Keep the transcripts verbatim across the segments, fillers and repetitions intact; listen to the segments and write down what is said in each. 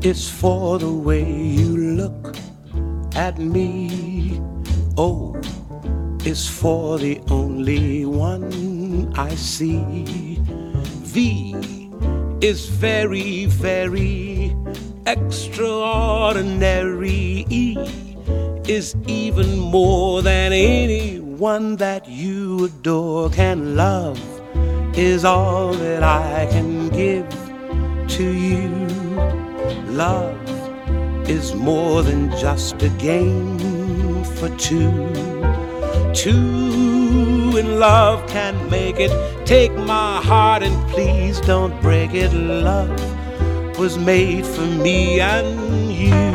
It's for the way you look at me. O is for the only one I see. V is very, very extraordinary. E is even more than anyone that you adore can love. Is all that I can give to you. Love is more than just a game for two. Two in love can make it. Take my heart and please don't break it. Love was made for me and you.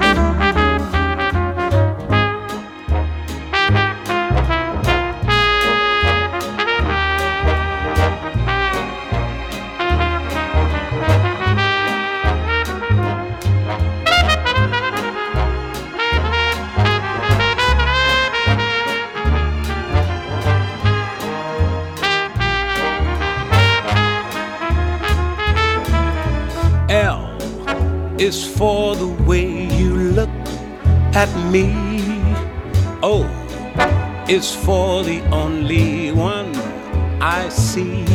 L is for the way you look at me. O is for the only one I see.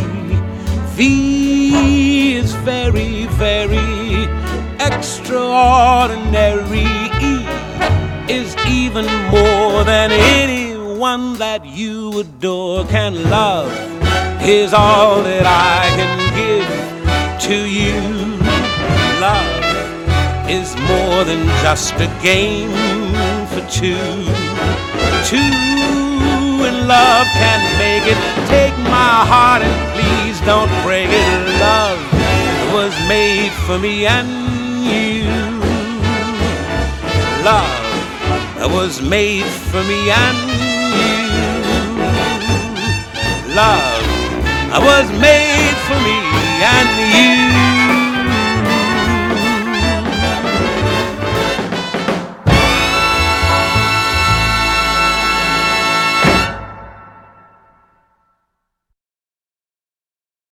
V is very, very extraordinary. E is even more than anyone that you adore can love. Is all that I can give to you. Love is more than just a game for two. Two in love can make it. Take my heart and please don't break it. Love was made for me and you. Love was made for me and you. Love was made